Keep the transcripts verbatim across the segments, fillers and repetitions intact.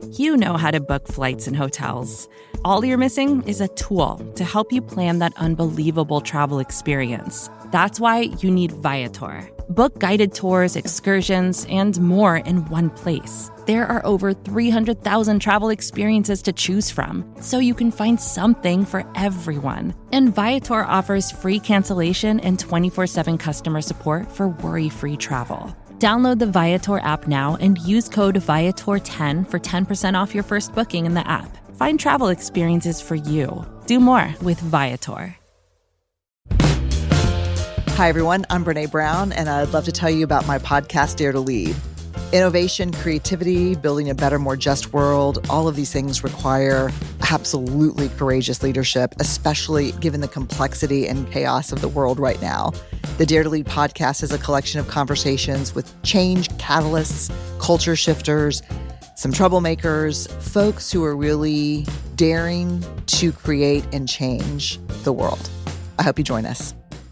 You know how to book flights and hotels. All you're missing is a tool to help you plan that unbelievable travel experience. That's why you need Viator. Book guided tours, excursions, and more in one place. There are over three hundred thousand travel experiences to choose from, so you can find something for everyone. And Viator offers free cancellation and twenty-four seven customer support for worry-free travel. Download the Viator app now and use code Viator ten for ten percent off your first booking in the app. Find travel experiences for you. Do more with Viator. Hi, everyone. I'm Brene Brown, and I'd love to tell you about my podcast, Dare to Lead. Innovation, creativity, building a better, more just world, all of these things require absolutely courageous leadership, especially given the complexity and chaos of the world right now. The Dare to Lead podcast is a collection of conversations with change catalysts, culture shifters, some troublemakers, folks who are really daring to create and change the world. I hope you join us.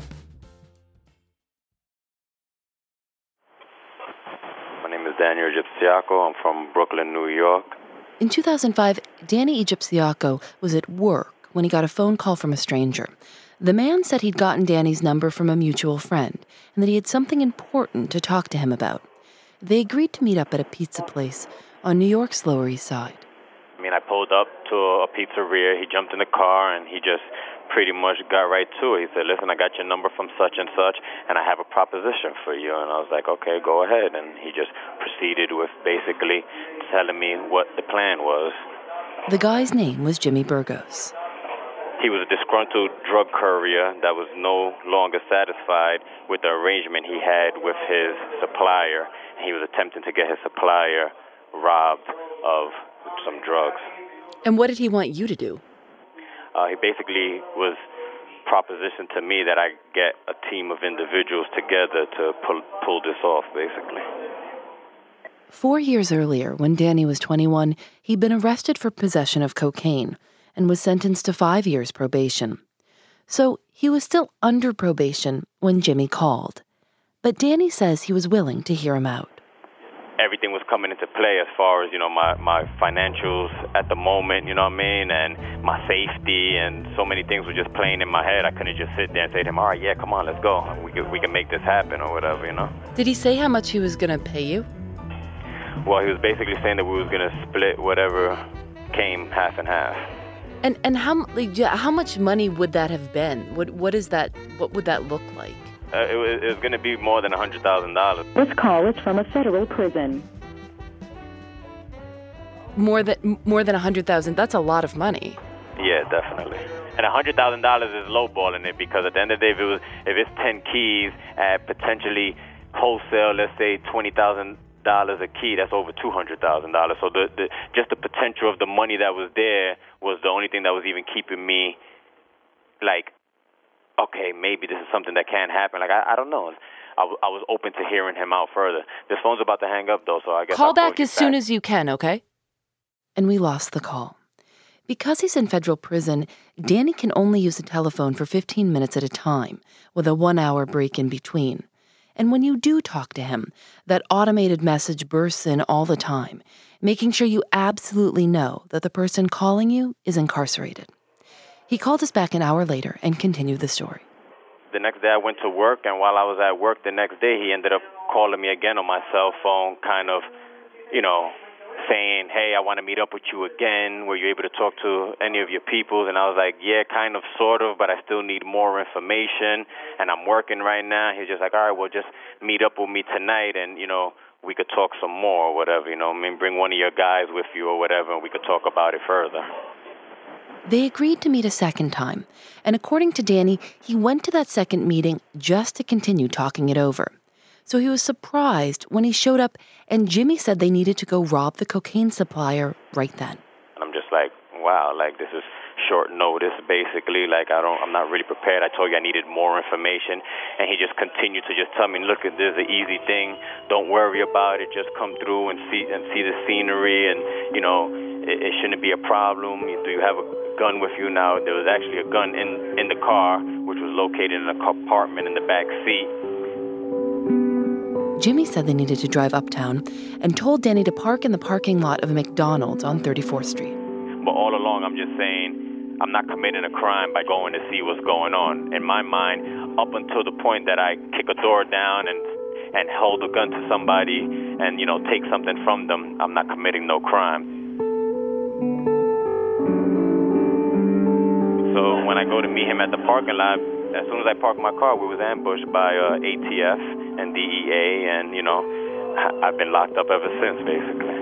Daniel Egyptiaco. I'm from Brooklyn, New York. In two thousand five, Danny Egyptiaco was at work when he got a phone call from a stranger. The man said he'd gotten Danny's number from a mutual friend and that he had something important to talk to him about. They agreed to meet up at a pizza place on New York's Lower East Side. I mean, I pulled up to a pizzeria. He jumped in the car and he just pretty much got right to it. He said, listen, I got your number from such and such, and I have a proposition for you. And I was like, okay, go ahead. And he just proceeded with basically telling me what the plan was. The guy's name was Jimmy Burgos. He was a disgruntled drug courier that was no longer satisfied with the arrangement he had with his supplier. He was attempting to get his supplier robbed of some drugs. And what did he want you to do? Uh, he basically was propositioned to me that I get a team of individuals together to pull, pull this off, basically. Four years earlier, when Danny was twenty-one, he'd been arrested for possession of cocaine and was sentenced to five years probation. So he was still under probation when Jimmy called. But Danny says he was willing to hear him out. Everything was coming into play as far as, you know, my, my financials at the moment, you know what I mean, and my safety, and so many things were just playing in my head. I couldn't just sit there and say to him, all right, yeah, come on, let's go. We can, we can make this happen or whatever, you know. Did he say how much he was going to pay you? Well, he was basically saying that we was going to split whatever came half and half. And and how like, how much money would that have been? What what is that? What would that look like? Uh, it was, it was going to be more than one hundred thousand dollars. This call is from a federal prison. More than more than one hundred thousand dollars, that's a lot of money. Yeah, definitely. And one hundred thousand dollars is lowballing it, because at the end of the day, if, it was, if it's ten keys at potentially wholesale, let's say twenty thousand dollars a key, that's over two hundred thousand dollars. So the, the just the potential of the money that was there was the only thing that was even keeping me, like, okay, maybe this is something that can happen. Like, I, I don't know. I, w- I was open to hearing him out further. This phone's about to hang up, though, so I guess Call I'll back call as back. soon as you can, okay? And we lost the call. Because he's in federal prison, Danny can only use the telephone for fifteen minutes at a time, with a one-hour break in between. And when you do talk to him, that automated message bursts in all the time, making sure you absolutely know that the person calling you is incarcerated. He called us back an hour later and continued the story. The next day I went to work, and while I was at work the next day, he ended up calling me again on my cell phone, kind of, you know, saying, hey, I want to meet up with you again. Were you able to talk to any of your people? And I was like, yeah, kind of, sort of, but I still need more information, and I'm working right now. He's just like, all right, well, just meet up with me tonight, and, you know, we could talk some more or whatever, you know. I mean, bring one of your guys with you or whatever, and we could talk about it further. They agreed to meet a second time, and according to Danny, he went to that second meeting just to continue talking it over. So he was surprised when he showed up and Jimmy said they needed to go rob the cocaine supplier right then. I'm just like, wow, like this is short notice, basically. Like I don't, I'm not really prepared. I told you I needed more information, and he just continued to just tell me, look, this is an easy thing. Don't worry about it. Just come through and see and see the scenery, and you know, it, it shouldn't be a problem. Do you have a gun with you? Now there was actually a gun in in the car, which was located in a compartment in the back seat. Jimmy said they needed to drive uptown and told Danny to park in the parking lot of a McDonald's on thirty-fourth Street. But all along, I'm just saying I'm not committing a crime by going to see what's going on. In my mind, up until the point that I kick a door down and and hold a gun to somebody and, you know, take something from them, I'm not committing no crime. So when I go to meet him at the parking lot, as soon as I park my car, we was ambushed by uh, A T F and D E A, and, you know, I've been locked up ever since, basically.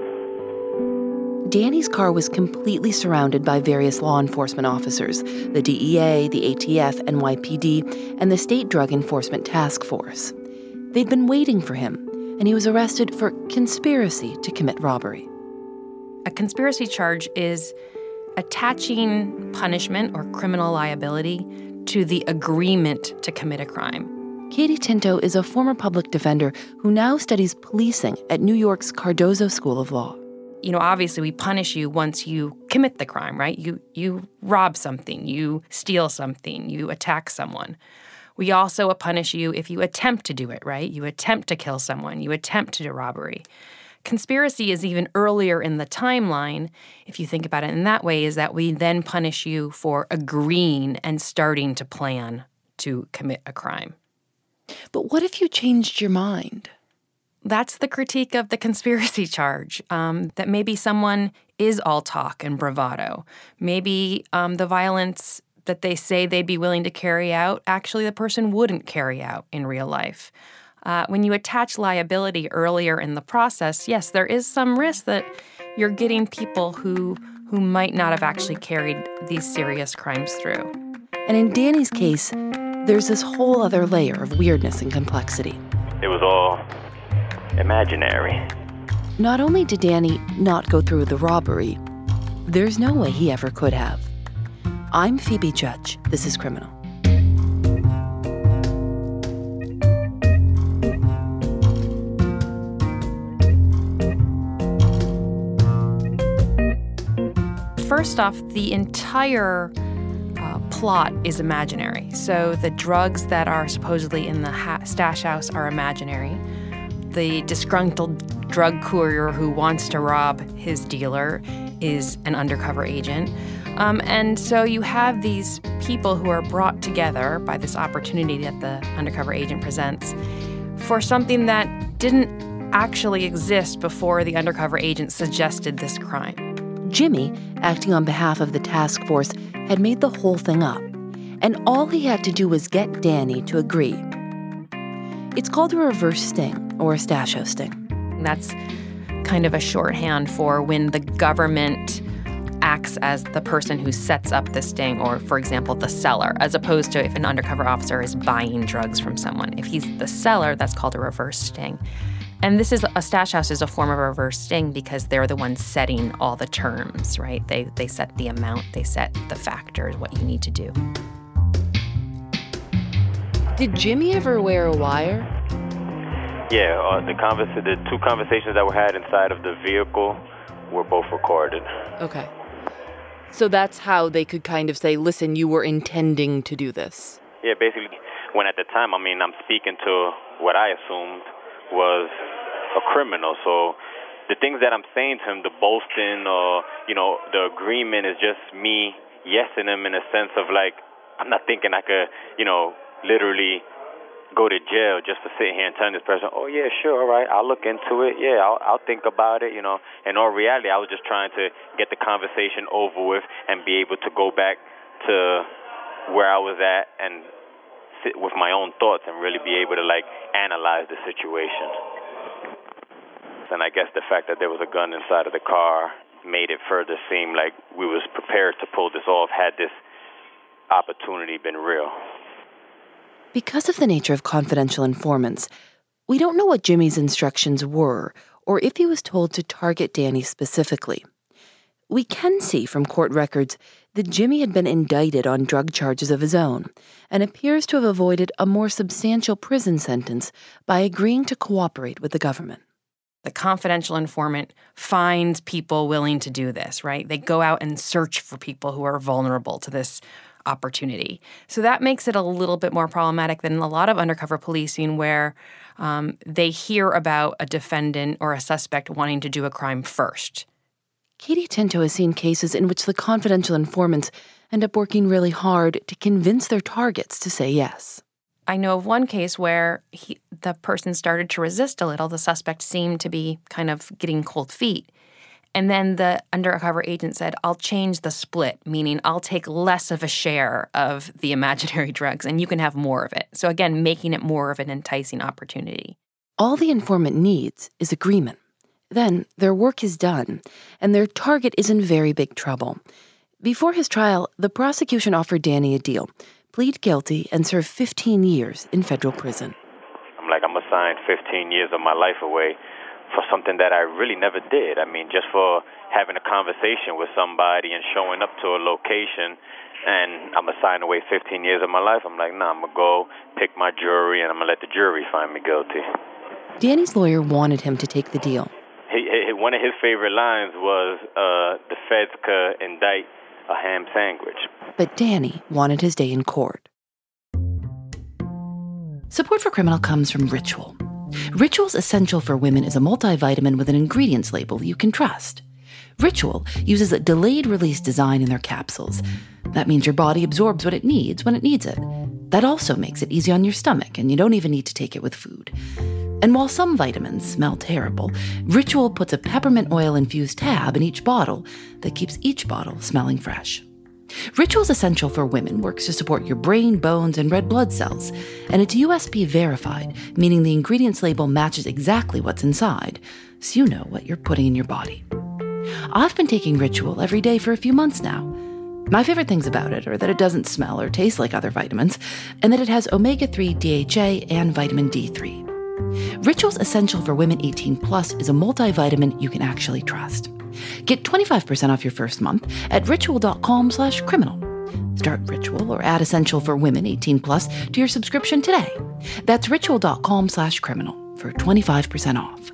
Danny's car was completely surrounded by various law enforcement officers, the D E A, the A T F, N Y P D, and the State Drug Enforcement Task Force. They'd been waiting for him, and he was arrested for conspiracy to commit robbery. A conspiracy charge is attaching punishment or criminal liability to the agreement to commit a crime. Katie Tinto is a former public defender who now studies policing at New York's Cardozo School of Law. You know, obviously we punish you once you commit the crime, right? You you rob something, you steal something, you attack someone. We also punish you if you attempt to do it, right? You attempt to kill someone, you attempt to do robbery. Conspiracy is even earlier in the timeline, if you think about it in that way, is that we then punish you for agreeing and starting to plan to commit a crime. But what if you changed your mind? That's the critique of the conspiracy charge, um, that maybe someone is all talk and bravado. Maybe um, the violence that they say they'd be willing to carry out, actually the person wouldn't carry out in real life. Uh, when you attach liability earlier in the process, yes, there is some risk that you're getting people who who might not have actually carried these serious crimes through. And in Danny's case, there's this whole other layer of weirdness and complexity. It was all imaginary. Not only did Danny not go through with the robbery, there's no way he ever could have. I'm Phoebe Judge. This is Criminal. First off, the entire uh, plot is imaginary. So the drugs that are supposedly in the ha- stash house are imaginary. The disgruntled drug courier who wants to rob his dealer is an undercover agent. Um, and so you have these people who are brought together by this opportunity that the undercover agent presents for something that didn't actually exist before the undercover agent suggested this crime. Jimmy, acting on behalf of the task force, had made the whole thing up, and all he had to do was get Danny to agree. It's called a reverse sting, or a stash house sting. That's kind of a shorthand for when the government acts as the person who sets up the sting, or, for example, the seller, as opposed to if an undercover officer is buying drugs from someone. If he's the seller, that's called a reverse sting. And this is a stash house is a form of a reverse sting because they're the ones setting all the terms, right? They they set the amount, they set the factors, what you need to do. Did Jimmy ever wear a wire? Yeah, uh, the convers- the two conversations that were had inside of the vehicle were both recorded. Okay. So that's how they could kind of say, listen, you were intending to do this. Yeah, basically, when at the time, I mean, I'm speaking to what I assumed was a criminal. So the things that I'm saying to him, the boasting or, you know, the agreement is just me yesing him in a sense of like, I'm not thinking I could, you know, literally go to jail just to sit here and tell this person, oh, yeah, sure, all right, I'll look into it. Yeah, I'll, I'll think about it, you know. In all reality, I was just trying to get the conversation over with and be able to go back to where I was at and sit with my own thoughts and really be able to, like, analyze the situation. And I guess the fact that there was a gun inside of the car made it further seem like we was prepared to pull this off had this opportunity been real. Because of the nature of confidential informants, we don't know what Jimmy's instructions were or if he was told to target Danny specifically. We can see from court records that Jimmy had been indicted on drug charges of his own and appears to have avoided a more substantial prison sentence by agreeing to cooperate with the government. The confidential informant finds people willing to do this, right? They go out and search for people who are vulnerable to this opportunity. So that makes it a little bit more problematic than a lot of undercover policing where um, they hear about a defendant or a suspect wanting to do a crime first. Katie Tinto has seen cases in which the confidential informants end up working really hard to convince their targets to say yes. I know of one case where he, the person started to resist a little. The suspect seemed to be kind of getting cold feet. And then the undercover agent said, I'll change the split, meaning I'll take less of a share of the imaginary drugs and you can have more of it. So again, making it more of an enticing opportunity. All the informant needs is agreement. Then their work is done, and their target is in very big trouble. Before his trial, the prosecution offered Danny a deal. Plead guilty and serve fifteen years in federal prison. I'm like, I'm going to sign fifteen years of my life away for something that I really never did. I mean, just for having a conversation with somebody and showing up to a location, and I'm going to sign away fifteen years of my life. I'm like, nah, I'm going to go pick my jury, and I'm going to let the jury find me guilty. Danny's lawyer wanted him to take the deal. He, he, one of his favorite lines was, uh, the feds could indict a ham sandwich. But Danny wanted his day in court. Support for Criminal comes from Ritual. Ritual's Essential for Women is a multivitamin with an ingredients label you can trust. Ritual uses a delayed-release design in their capsules. That means your body absorbs what it needs when it needs it. That also makes it easy on your stomach, and you don't even need to take it with food. And while some vitamins smell terrible, Ritual puts a peppermint oil-infused tab in each bottle that keeps each bottle smelling fresh. Ritual's Essential for Women works to support your brain, bones, and red blood cells, and it's U S P verified, meaning the ingredients label matches exactly what's inside, so you know what you're putting in your body. I've been taking Ritual every day for a few months now. My favorite things about it are that it doesn't smell or taste like other vitamins, and that it has omega three D H A and vitamin D three. Ritual's Essential for Women eighteen plus is a multivitamin you can actually trust. Get twenty-five percent off your first month at ritual.com slash criminal. Start Ritual or add Essential for Women eighteen plus to your subscription today. That's ritual.com slash criminal for twenty-five percent off.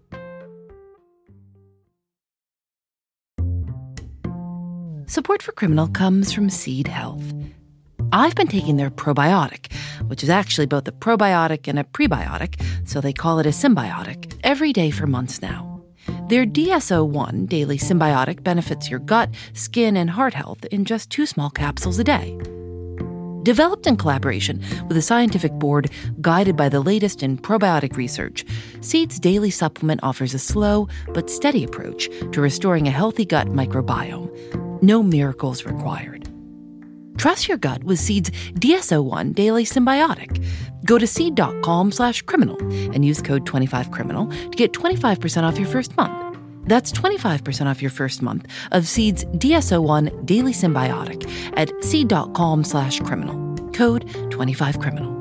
Support for Criminal comes from Seed Health. I've been taking their probiotic, which is actually both a probiotic and a prebiotic, so they call it a symbiotic, every day for months now. Their D S O one Daily Symbiotic benefits your gut, skin, and heart health in just two small capsules a day. Developed in collaboration with a scientific board guided by the latest in probiotic research, Seed's daily supplement offers a slow but steady approach to restoring a healthy gut microbiome. No miracles required. Trust your gut with Seed's D S O one Daily Symbiotic. Go to seed.com slash criminal and use code twenty-five criminal to get twenty-five percent off your first month. That's twenty-five percent off your first month of Seed's D S O one Daily Symbiotic at seed.com slash criminal. Code twenty-five criminal.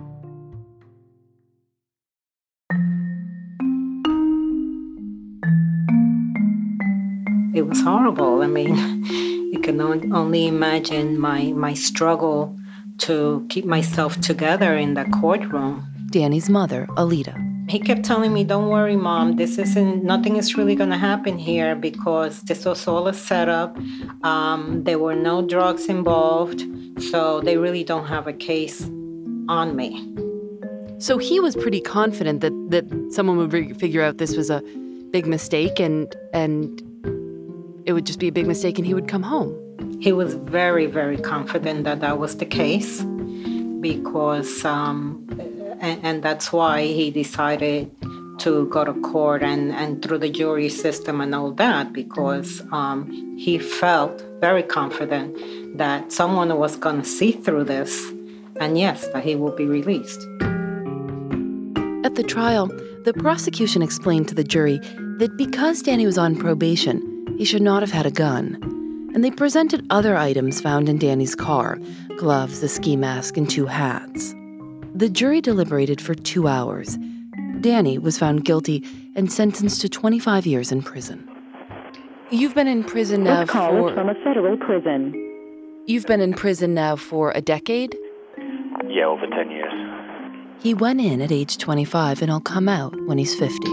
It was horrible. I mean, you can only imagine my, my struggle to keep myself together in the courtroom. Danny's mother, Alita. He kept telling me, don't worry, Mom, this isn't, nothing is really going to happen here because this was all a setup. Um, there were no drugs involved, so they really don't have a case on me. So he was pretty confident that, that someone would re- figure out this was a big mistake and and it would just be a big mistake and he would come home. He was very, very confident that that was the case because, um, and, and that's why he decided to go to court and, and through the jury system and all that because um, he felt very confident that someone was going to see through this and yes, that he will be released. At the trial, the prosecution explained to the jury that because Danny was on probation, he should not have had a gun. And they presented other items found in Danny's car, gloves, a ski mask, and two hats. The jury deliberated for two hours. Danny was found guilty and sentenced to twenty-five years in prison. You've been in prison now This call for... is from a federal prison. You've been in prison now for a decade? Yeah, over ten years. He went in at age twenty-five and he'll come out when he's fifty.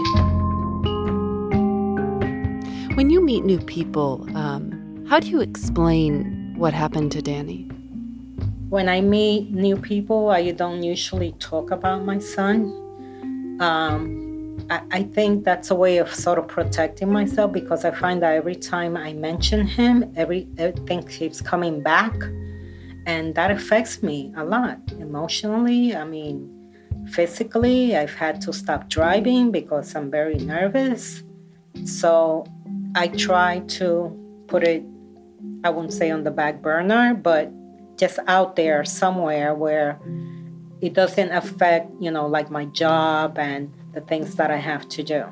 When you meet new people, um, how do you explain what happened to Danny? When I meet new people, I don't usually talk about my son. Um, I, I think that's a way of sort of protecting myself, because I find that every time I mention him, every everything keeps coming back. And that affects me a lot emotionally. I mean, physically, I've had to stop driving because I'm very nervous. So I try to put it, I wouldn't say on the back burner, but just out there somewhere where it doesn't affect, you know, like my job and the things that I have to do.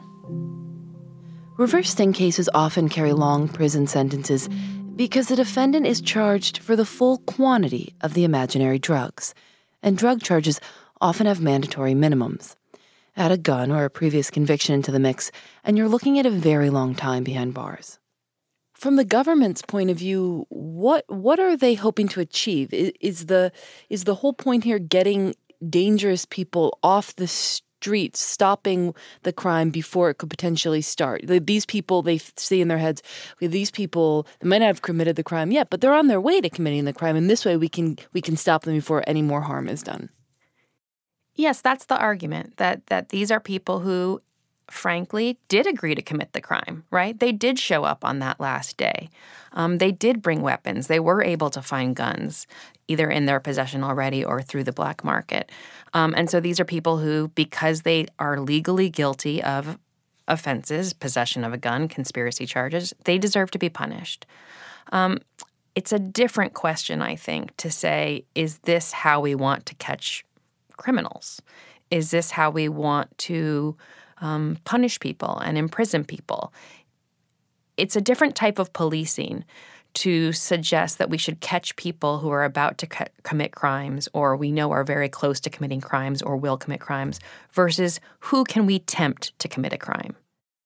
Reverse sting cases often carry long prison sentences because the defendant is charged for the full quantity of the imaginary drugs, and drug charges often have mandatory minimums. Add a gun or a previous conviction into the mix, and you're looking at a very long time behind bars. From the government's point of view, what what are they hoping to achieve? Is, is the is the whole point here getting dangerous people off the streets, stopping the crime before it could potentially start? These people, they see in their heads, okay, these people, they might not have committed the crime yet, but they're on their way to committing the crime, and this way we can we can stop them before any more harm is done. Yes, that's the argument, that that these are people who, frankly, did agree to commit the crime, right? They did show up on that last day. Um, they did bring weapons. They were able to find guns, either in their possession already or through the black market. Um, and so these are people who, because they are legally guilty of offenses, possession of a gun, conspiracy charges, they deserve to be punished. Um, it's a different question, I think, to say, is this how we want to catch criminals? Is this how we want to um, punish people and imprison people? It's a different type of policing to suggest that we should catch people who are about to co- commit crimes or we know are very close to committing crimes or will commit crimes versus who can we tempt to commit a crime.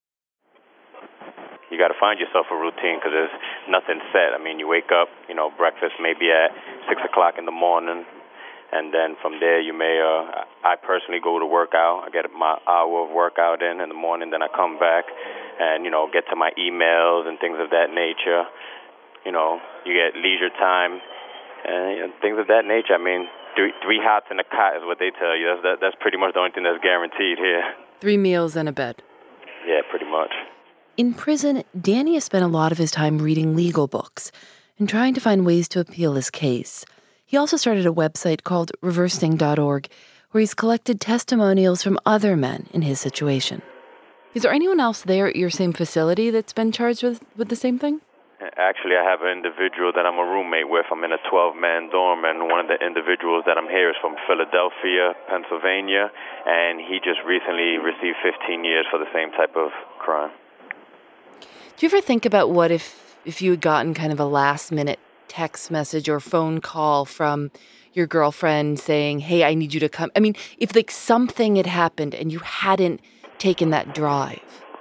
You got to find yourself a routine because there's nothing set. I mean, you wake up, you know, breakfast maybe at six o'clock in the morning. And then from there, you may, uh, I personally go to work out. I get my hour of workout in in the morning. Then I come back and, you know, get to my emails and things of that nature. You know, you get leisure time and you know, things of that nature. I mean, three, three hots and a cot is what they tell you. That's, that, that's pretty much the only thing that's guaranteed here. Three meals and a bed. Yeah, pretty much. In prison, Danny has spent a lot of his time reading legal books and trying to find ways to appeal his case. He also started a website called reverse sting dot org, where he's collected testimonials from other men in his situation. Is there anyone else there at your same facility that's been charged with, with the same thing? Actually, I have an individual that I'm a roommate with. I'm in a twelve-man dorm, and one of the individuals that I'm here is from Philadelphia, Pennsylvania, and he just recently received fifteen years for the same type of crime. Do you ever think about what if, if you had gotten kind of a last-minute text message or phone call from your girlfriend saying, hey, I need you to come? I mean, if like something had happened and you hadn't taken that drive.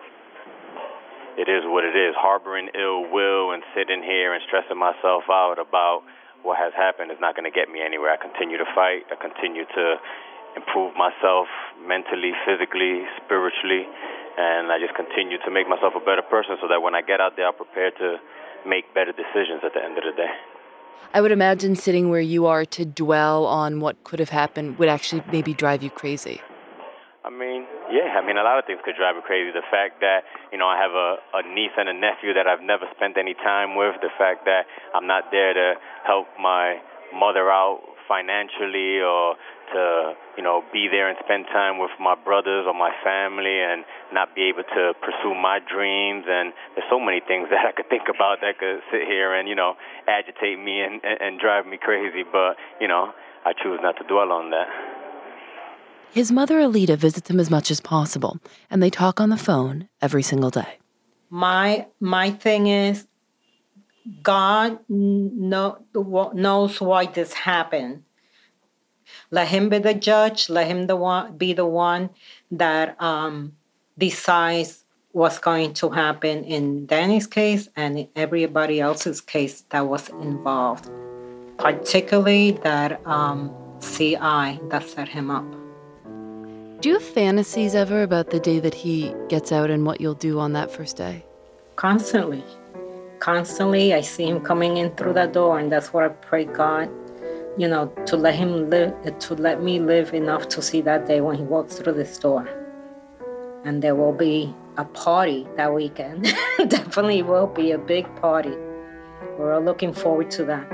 It is what it is. Harboring ill will and sitting here and stressing myself out about what has happened is not going to get me anywhere. I continue to fight. I continue to improve myself mentally, physically, spiritually, and I just continue to make myself a better person so that when I get out there, I'm prepared to make better decisions at the end of the day. I would imagine sitting where you are to dwell on what could have happened would actually maybe drive you crazy. I mean, yeah, I mean, a lot of things could drive me crazy. The fact that, you know, I have a, a niece and a nephew that I've never spent any time with, the fact that I'm not there to help my mother out financially or to, you know, be there and spend time with my brothers or my family and not be able to pursue my dreams. And there's so many things that I could think about that could sit here and, you know, agitate me and, and, and drive me crazy. But, you know, I choose not to dwell on that. His mother, Alita, visits him as much as possible, and they talk on the phone every single day. My my thing is, God know, knows why this happened. Let him be the judge. Let him the one, be the one that um, decides what's going to happen in Danny's case and in everybody else's case that was involved, particularly that um, C I that set him up. Do you have fantasies ever about the day that he gets out and what you'll do on that first day? Constantly. Constantly, I see him coming in through that door, and that's what I pray God you know, to let him live, to let me live enough to see that day when he walks through this door. And there will be a party that weekend. Definitely will be a big party. We're all looking forward to that.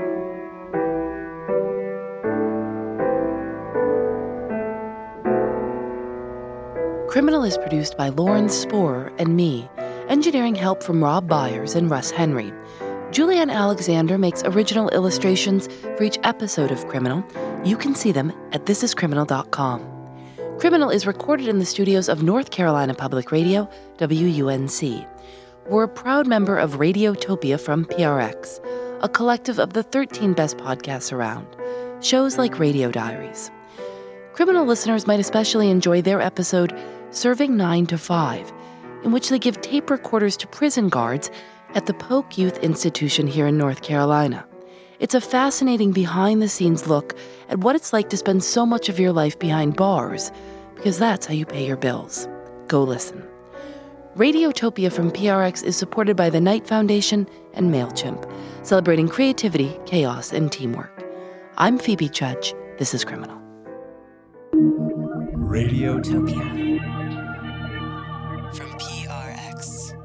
Criminal is produced by Lauren Sporer and me. Engineering help from Rob Byers and Russ Henry. Julianne Alexander makes original illustrations for each episode of Criminal. You can see them at this is criminal dot com. Criminal is recorded in the studios of North Carolina Public Radio, W U N C. We're a proud member of Radiotopia from P R X, a collective of the thirteen best podcasts around, shows like Radio Diaries. Criminal listeners might especially enjoy their episode, Serving nine to five, in which they give tape recorders to prison guards at the Polk Youth Institution here in North Carolina. It's a fascinating behind-the-scenes look at what it's like to spend so much of your life behind bars, because that's how you pay your bills. Go listen. Radiotopia from P R X is supported by the Knight Foundation and MailChimp, celebrating creativity, chaos, and teamwork. I'm Phoebe Judge. This is Criminal. Radiotopia. From P R X.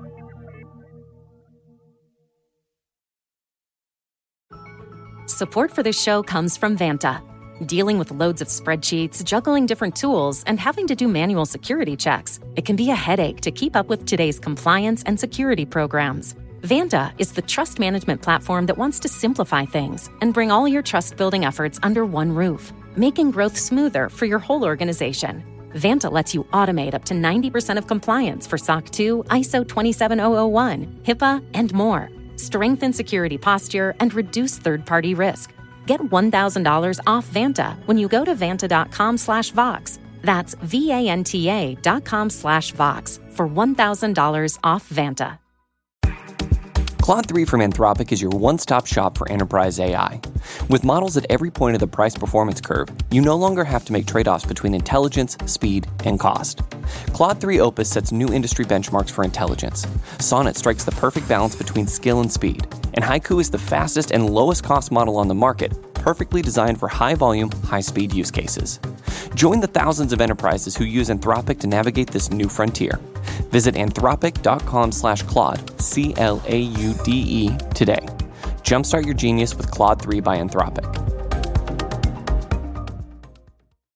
Support for this show comes from Vanta. Dealing with loads of spreadsheets, juggling different tools, and having to do manual security checks, it can be a headache to keep up with today's compliance and security programs. Vanta is the trust management platform that wants to simplify things and bring all your trust-building efforts under one roof, making growth smoother for your whole organization. Vanta lets you automate up to ninety percent of compliance for S O C two, I S O twenty-seven thousand one, HIPAA, and more. Strengthen security posture and reduce third-party risk. Get one thousand dollars off Vanta when you go to vanta.com slash Vox. That's V-A-N-T-A dot com slash Vox for one thousand dollars off Vanta. Claude three from Anthropic is your one-stop shop for enterprise A I. With models at every point of the price-performance curve, you no longer have to make trade-offs between intelligence, speed, and cost. Claude three Opus sets new industry benchmarks for intelligence. Sonnet strikes the perfect balance between skill and speed. And Haiku is the fastest and lowest-cost model on the market, perfectly designed for high-volume, high-speed use cases. Join the thousands of enterprises who use Anthropic to navigate this new frontier. Visit anthropic.com slash Claude, C L A U D E, today. Jumpstart your genius with Claude three by Anthropic.